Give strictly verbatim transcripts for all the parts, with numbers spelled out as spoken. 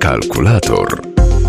Kalkulator.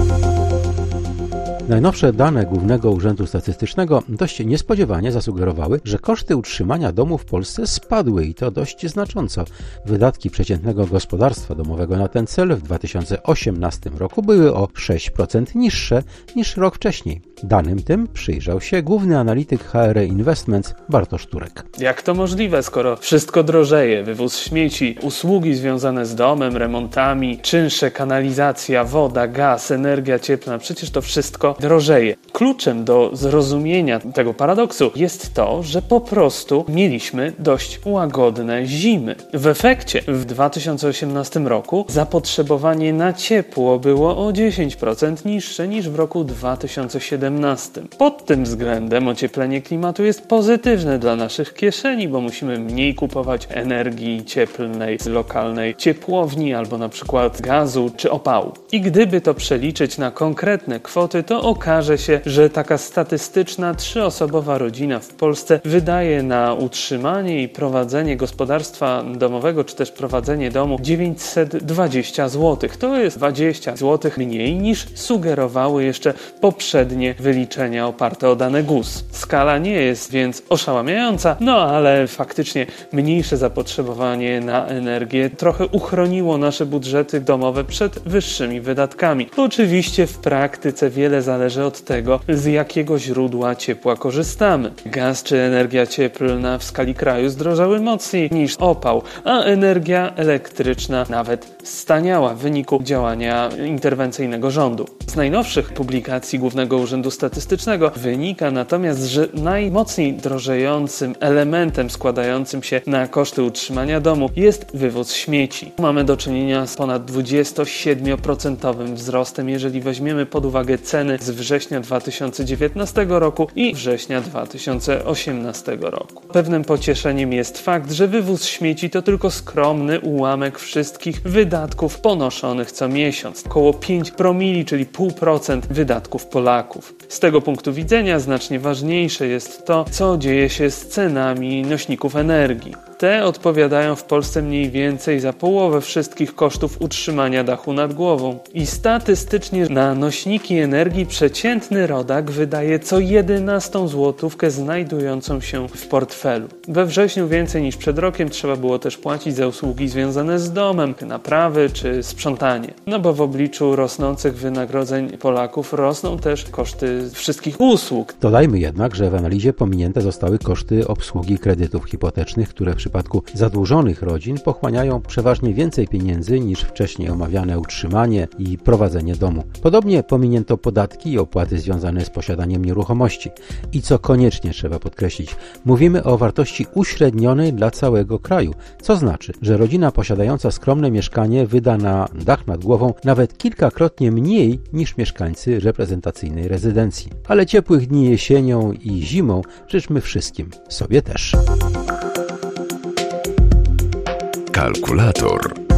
Najnowsze dane Głównego Urzędu Statystycznego dość niespodziewanie zasugerowały, że koszty utrzymania domu w Polsce spadły i to dość znacząco. Wydatki przeciętnego gospodarstwa domowego na ten cel w dwa tysiące osiemnastym roku były o sześć procent niższe niż rok wcześniej. Danym tym przyjrzał się główny analityk H R Investments Bartosz Turek. Jak to możliwe, skoro wszystko drożeje? Wywóz śmieci, usługi związane z domem, remontami, czynsze, kanalizacja, woda, gaz, energia cieplna, przecież to wszystko drożeje. Kluczem do zrozumienia tego paradoksu jest to, że po prostu mieliśmy dość łagodne zimy. W efekcie w dwa tysiące osiemnastym roku zapotrzebowanie na ciepło było o dziesięć procent niższe niż w roku dwa tysiące siedemnastym. Pod tym względem ocieplenie klimatu jest pozytywne dla naszych kieszeni, bo musimy mniej kupować energii cieplnej z lokalnej ciepłowni albo na przykład gazu czy opału. I gdyby to przeliczyć na konkretne kwoty, to okaże się, że taka statystyczna trzyosobowa rodzina w Polsce wydaje na utrzymanie i prowadzenie gospodarstwa domowego czy też prowadzenie domu dziewięćset dwadzieścia złotych. To jest dwadzieścia złotych mniej niż sugerowały jeszcze poprzednie wyliczenia oparte o dane G U S. Skala nie jest więc oszałamiająca, no ale faktycznie mniejsze zapotrzebowanie na energię trochę uchroniło nasze budżety domowe przed wyższymi wydatkami. Oczywiście w praktyce wiele zależy od tego, z jakiego źródła ciepła korzystamy. Gaz czy energia cieplna w skali kraju zdrożały mocniej niż opał, a energia elektryczna nawet staniała w wyniku działania interwencyjnego rządu. Z najnowszych publikacji Głównego Urzędu Statystycznego wynika natomiast, że najmocniej drożejącym elementem składającym się na koszty utrzymania domu jest wywóz śmieci. Mamy do czynienia z ponad dwudziestosiedmioprocentowym wzrostem, jeżeli weźmiemy pod uwagę ceny z września dwa tysiące dziewiętnastego roku i września dwa tysiące osiemnastego roku. Pewnym pocieszeniem jest fakt, że wywóz śmieci to tylko skromny ułamek wszystkich wydatków ponoszonych co miesiąc. Około pięć promili, czyli zero przecinek pięć procent wydatków Polaków. Z tego punktu widzenia znacznie ważniejsze jest to, co dzieje się z cenami nośników energii. Te odpowiadają w Polsce mniej więcej za połowę wszystkich kosztów utrzymania dachu nad głową. I statystycznie na nośniki energii przeciętny rodak wydaje co jedenastą złotówkę znajdującą się w portfelu. We wrześniu więcej niż przed rokiem trzeba było też płacić za usługi związane z domem, naprawy czy sprzątanie. No bo w obliczu rosnących wynagrodzeń Polaków rosną też koszty wszystkich usług. Dodajmy jednak, że w analizie pominięte zostały koszty obsługi kredytów hipotecznych, które w przypadku zadłużonych rodzin pochłaniają przeważnie więcej pieniędzy niż wcześniej omawiane utrzymanie i prowadzenie domu. Podobnie pominięto podatki i opłaty związane z posiadaniem nieruchomości. I co koniecznie trzeba podkreślić, mówimy o wartości uśrednionej dla całego kraju, co znaczy, że rodzina posiadająca skromne mieszkanie wyda na dach nad głową nawet kilkakrotnie mniej niż mieszkańcy reprezentacyjnej rezydencji. Ale ciepłych dni jesienią i zimą życzmy wszystkim, sobie też. Kalkulator.